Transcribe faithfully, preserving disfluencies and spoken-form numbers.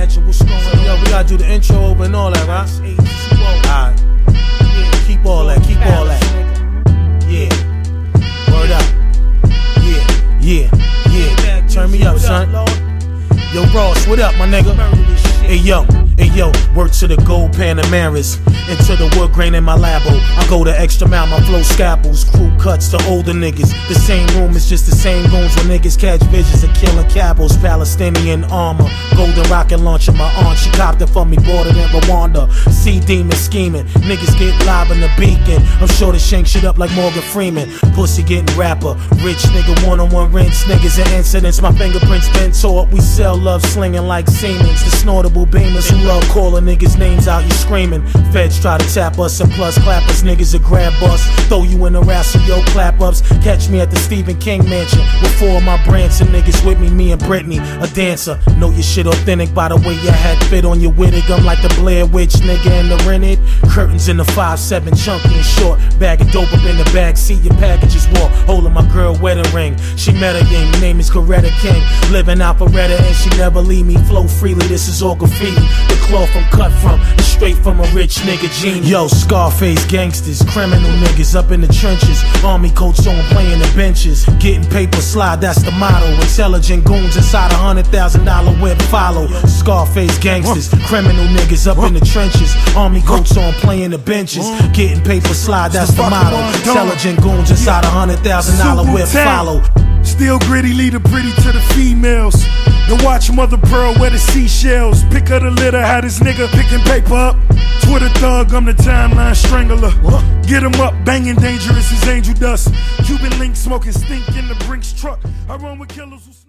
Legend, what's going on? Yo, we gotta do the intro over and all that, right? Alright. Yeah, keep all that, keep all that. Yeah. Word up. Yeah, yeah, yeah. Turn me up, son. Yo, Ross, what up, my nigga? Hey, yo, hey, yo, work to the gold Panameras, into the wood grain in my labo. I go the extra mile, my flow scalpels, crew cuts to older niggas. The same room is just the same goons when niggas catch visions of killing cabals. Palestinian armor, golden rocket launcher. My aunt, she copped it for me, bought it in Rwanda. Sea demon scheming, niggas get live in the beacon. I'm sure to shank shit up like Morgan Freeman. Pussy getting rapper, rich nigga one-on-one rents. Niggas and incidents, my fingerprints been taught. We sell love slinging like Siemens. The snortable beamers who love calling niggas names out, you screaming. Feds try to tap us and plus clap us, niggas a grab us, throw you in the wrestle, yo, clap ups. Catch me at the Stephen King mansion with four of my Branson niggas with me, me and Brittany, a dancer. Know your shit authentic by the way your hat fit on your wittig. I'm like the Blair Witch nigga in the rented. Curtains in the five seven, chunky and short. Bag of dope up in the back seat, your packages walk. Holding my girl wedding ring. She met a gang, name is Coretta King. Living Alpharetta and she never leave me. Flow freely, this is all graffiti. The cloth I'm cut from is straight from a rich nigga genius. Yo, Scarface gangsters, criminal niggas up in the trenches. Army coats on playing the benches. Getting paper slide, that's the motto. Intelligent goons inside a hundred thousand dollar whip follow. Scarface gangsters, criminal niggas up in the trenches. Army coats on playing the benches. Getting paper slide, that's the motto. Intelligent goons inside a hundred thousand dollar whip follow. Still gritty, lead her pretty to the females. Then watch Mother Pearl wear the seashells. Pick up the litter, how this nigga picking paper up. Twitter thug, I'm the timeline strangler. Get him up, banging dangerous as angel dust. Cuban link smoking stink in the Brinks truck. I run with killers who